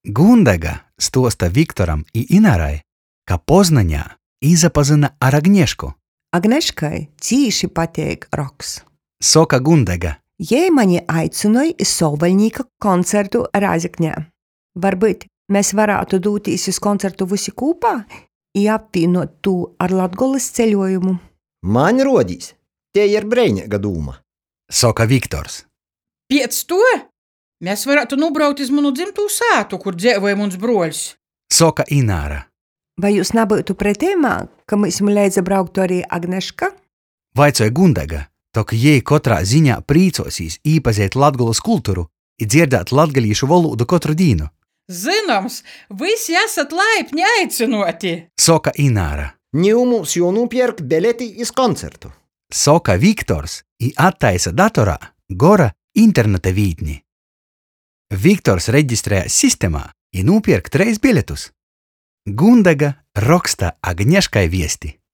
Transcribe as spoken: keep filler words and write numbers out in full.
Gundega stosta Viktoram i Inarai, ka Poznaņā izapazina ar Agniešku. Agneškai cīši pateik roks. Soka Gundega. Jei mani aicinoja iz Solvaļnīka koncertu Rāzekņā. Varbūt mēs varētu dūtīs iz koncertu visi kūpā i apvienot tū ar Latgoles ceļojumu. Man rodīs, tie ir breinīga dūma. Soka Viktors. Piec to mēs varētu nubraukt iz manu dzimtū sātu, kur dzēvoja muns broļs. Soka Ināra. Vai jūs nebūtu pretēmā, ka mēs leidza brauktu arī Agneška? Vaicoja Gundega, tok jei kotrā ziņā prīcosīs īpazēt Latgoles kulturu i dzirdēt latgalīšu valodu katru dīnu. Zinoms, visi esat laipni aicinoti. Soka Ināra. Niu mums jānopērk bileti iz koncertu. Soka Viktors i attaisa datorā gora interneta vītni. Viktors reģistrēja sistemā i nopērk treis biletus. Gundega raksta Agnieškai viesti.